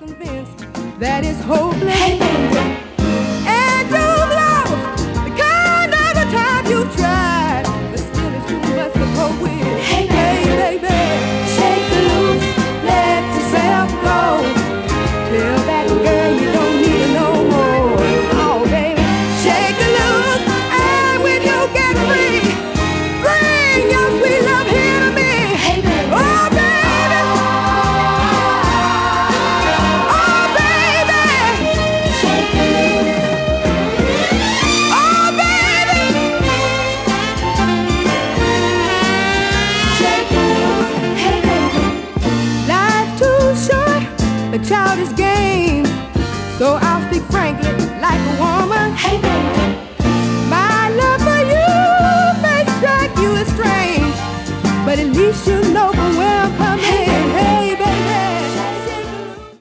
convinced that it's hopeless. Hey, baby. And you've lost the kind of the time you've tried, but still it's too much to cope with. Hey, baby, shake loose, let yourself go. Tell that girl you don't need her no more. Oh, baby, shake loose, and when you get free, bring your sweet love here to me. Hey, baby. Oh, baby. Oh, baby. Shake loose. Oh, baby. Shake loose. Hey, baby. Life's too short for childish games, so I'll speak frankly like a woman. Hey, baby. My love for you may strike you as strange, but at least you know from where I'm coming. Hey,